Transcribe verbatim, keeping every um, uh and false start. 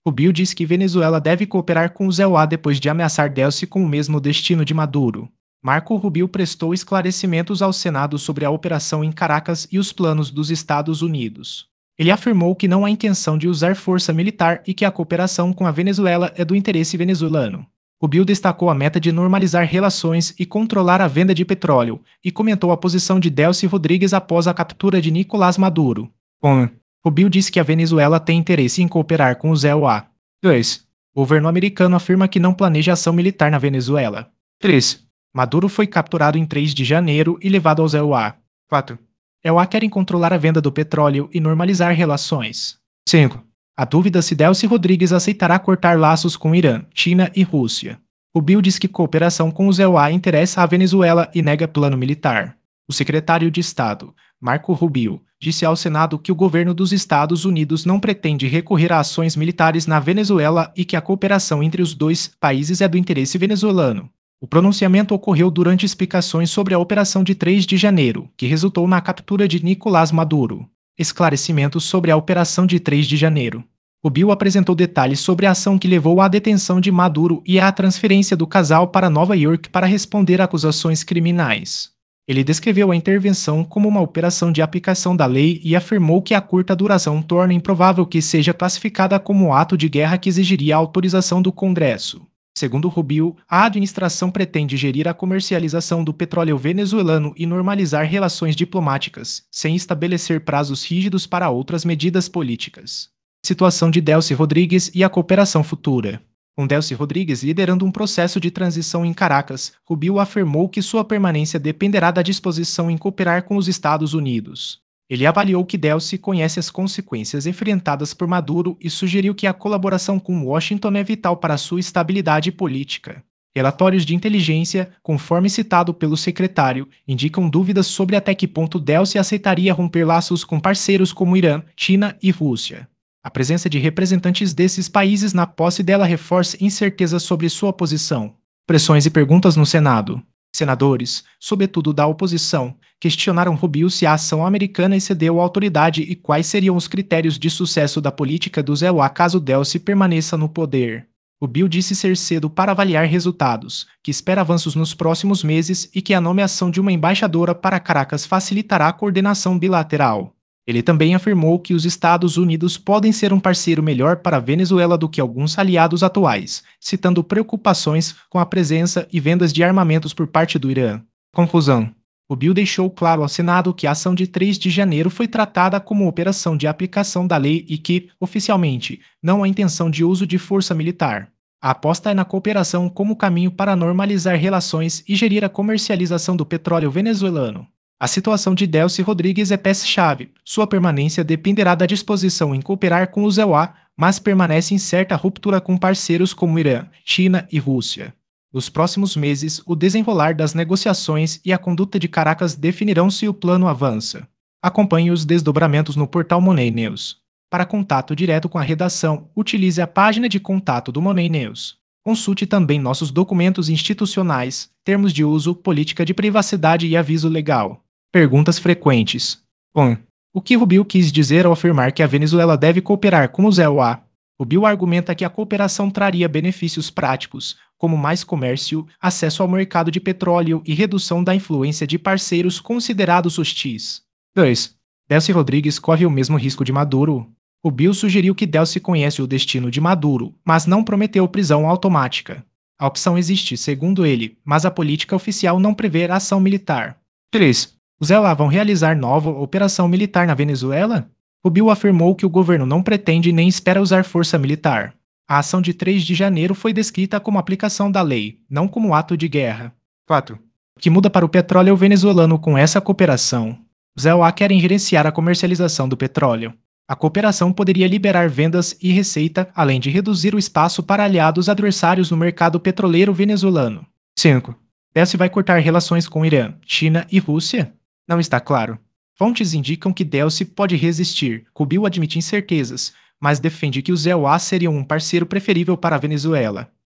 Rubio disse que Venezuela deve cooperar com os E U A depois de ameaçar Delcy com o mesmo destino de Maduro. Marco Rubio prestou esclarecimentos ao Senado sobre a operação em Caracas e os planos dos Estados Unidos. Ele afirmou que não há intenção de usar força militar e que a cooperação com a Venezuela é do interesse venezuelano. Rubio destacou a meta de normalizar relações e controlar a venda de petróleo, e comentou a posição de Delcy Rodrigues após a captura de Nicolás Maduro. um. Rubio disse que a Venezuela tem interesse em cooperar com os E U A. dois. O governo americano afirma que não planeja ação militar na Venezuela. três. Maduro foi capturado em três de janeiro e levado aos E U A. quatro. E U A querem controlar a venda do petróleo e normalizar relações. cinco. Há dúvida se Delcy Rodrigues aceitará cortar laços com Irã, China e Rússia. Rubio diz que cooperação com os E U A interessa à Venezuela e nega plano militar. O secretário de Estado, Marco Rubio, disse ao Senado que o governo dos Estados Unidos não pretende recorrer a ações militares na Venezuela e que a cooperação entre os dois países é do interesse venezuelano. O pronunciamento ocorreu durante explicações sobre a operação de três de janeiro, que resultou na captura de Nicolás Maduro. Esclarecimentos sobre a operação de três de janeiro. Rubio apresentou detalhes sobre a ação que levou à detenção de Maduro e à transferência do casal para Nova York para responder a acusações criminais. Ele descreveu a intervenção como uma operação de aplicação da lei e afirmou que a curta duração torna improvável que seja classificada como ato de guerra que exigiria a autorização do Congresso. Segundo Rubio, a administração pretende gerir a comercialização do petróleo venezuelano e normalizar relações diplomáticas, sem estabelecer prazos rígidos para outras medidas políticas. Situação de Delcy Rodrigues e a cooperação futura. Com Delcy Rodrigues liderando um processo de transição em Caracas, Rubio afirmou que sua permanência dependerá da disposição em cooperar com os Estados Unidos. Ele avaliou que Delcy conhece as consequências enfrentadas por Maduro e sugeriu que a colaboração com Washington é vital para sua estabilidade política. Relatórios de inteligência, conforme citado pelo secretário, indicam dúvidas sobre até que ponto Delcy aceitaria romper laços com parceiros como Irã, China e Rússia. A presença de representantes desses países na posse dela reforça incertezas sobre sua posição. Pressões e perguntas no Senado. Senadores, sobretudo da oposição, questionaram Rubio se a ação americana excedeu a autoridade e quais seriam os critérios de sucesso da política dos E U A caso Delcy permaneça no poder. Rubio disse ser cedo para avaliar resultados, que espera avanços nos próximos meses e que a nomeação de uma embaixadora para Caracas facilitará a coordenação bilateral. Ele também afirmou que os Estados Unidos podem ser um parceiro melhor para a Venezuela do que alguns aliados atuais, citando preocupações com a presença e vendas de armamentos por parte do Irã. Confusão. Rubio deixou claro ao Senado que a ação de três de janeiro foi tratada como operação de aplicação da lei e que, oficialmente, não há intenção de uso de força militar. A aposta é na cooperação como caminho para normalizar relações e gerir a comercialização do petróleo venezuelano. A situação de Delcy Rodrigues é peça-chave. Sua permanência dependerá da disposição em cooperar com os E U A, mas permanece incerta a ruptura com parceiros como Irã, China e Rússia. Nos próximos meses, o desenrolar das negociações e a conduta de Caracas definirão se o plano avança. Acompanhe os desdobramentos no portal Money News. Para contato direto com a redação, utilize a página de contato do Money News. Consulte também nossos documentos institucionais, termos de uso, política de privacidade e aviso legal. Perguntas frequentes. um. O que Rubio quis dizer ao afirmar que a Venezuela deve cooperar com os E U A? Rubio argumenta que a cooperação traria benefícios práticos, como mais comércio, acesso ao mercado de petróleo e redução da influência de parceiros considerados hostis. dois. Delcy Rodrigues corre o mesmo risco de Maduro? Rubio sugeriu que Delcy conhece o destino de Maduro, mas não prometeu prisão automática. A opção existe, segundo ele, mas a política oficial não prevê ação militar. três. Os E U A vão realizar nova operação militar na Venezuela? Rubio afirmou que o governo não pretende nem espera usar força militar. A ação de três de janeiro foi descrita como aplicação da lei, não como ato de guerra. quatro. O que muda para o petróleo venezuelano com essa cooperação? Os E U A querem gerenciar a comercialização do petróleo. A cooperação poderia liberar vendas e receita, além de reduzir o espaço para aliados adversários no mercado petroleiro venezuelano. cinco. Delcy vai cortar relações com Irã, China e Rússia? Não está claro. Fontes indicam que Delcy pode resistir. Rubio admite incertezas, mas defende que os E U A seriam um parceiro preferível para a Venezuela.